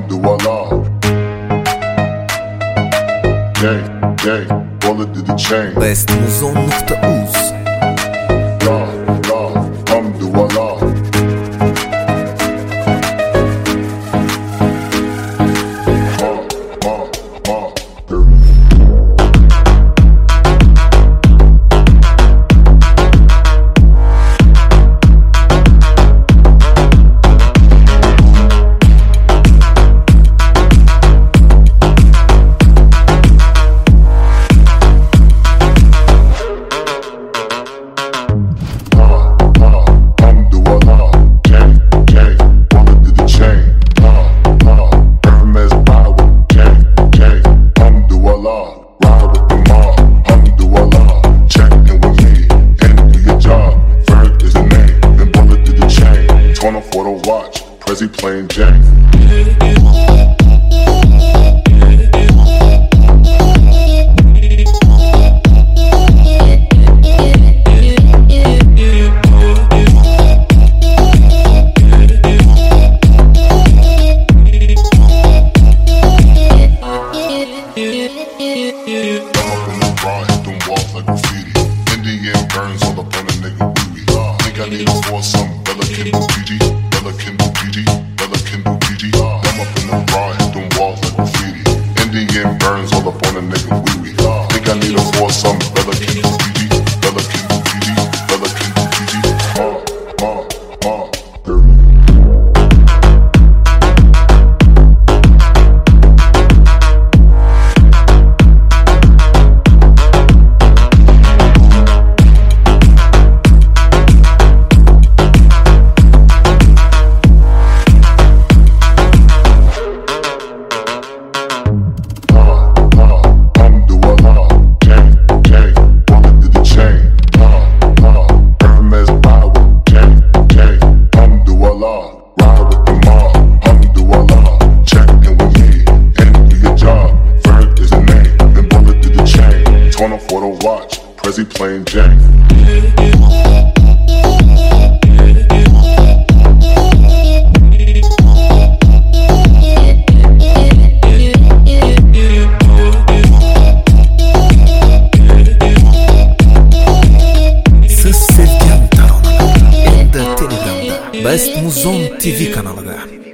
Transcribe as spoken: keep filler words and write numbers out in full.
hamdü vallah. Gang, gang, bullet to the chain. best muzon nokta uz. La, la, hamdü vallah. Ma, ma, ma, for the watch, Prezi playing Jack. Indian burns all up on a nigga booty. Think I need a foursome, Bella can do P G, Bella can do P G, Bella can do P G. I'm up in the bar, hit them walls like graffiti. Indian burns all up on a nigga wee-wee. Think I need a foursome, Bella can do P G, Bella can do P G, Bella can do P G. Ma, ma, ma, dirty. For the watch, Prezi playing Jack. Siz sevgan taronalar endi Telegramda best muzon T V kanalida.